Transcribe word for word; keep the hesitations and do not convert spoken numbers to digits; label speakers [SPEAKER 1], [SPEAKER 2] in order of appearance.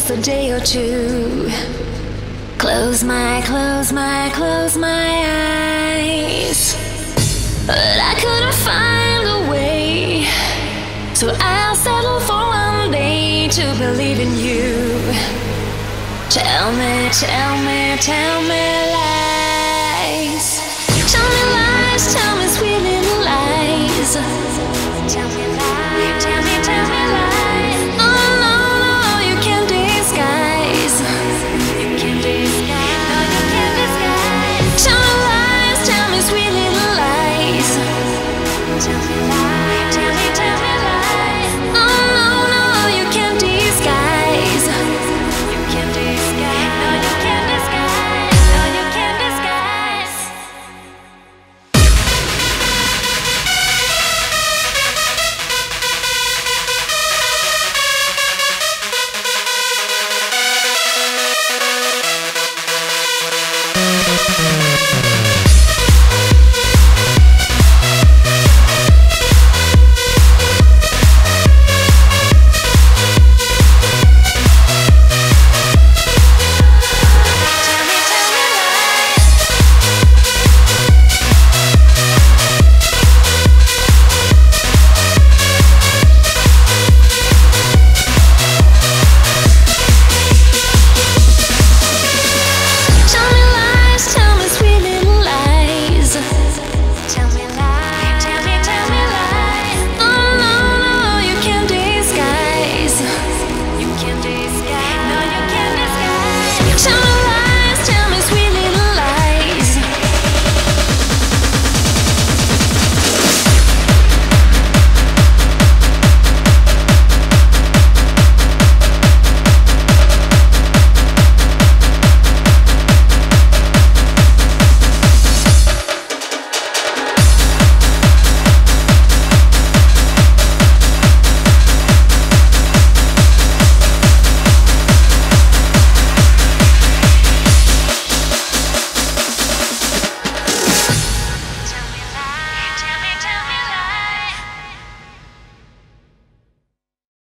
[SPEAKER 1] a day or two. Close my, close my, close my eyes, but I couldn't find a way, so I'll settle for one day to believe in you. Tell me, tell me, tell me lies. Tell me lies, tell me sweet little lies. Tell me lies.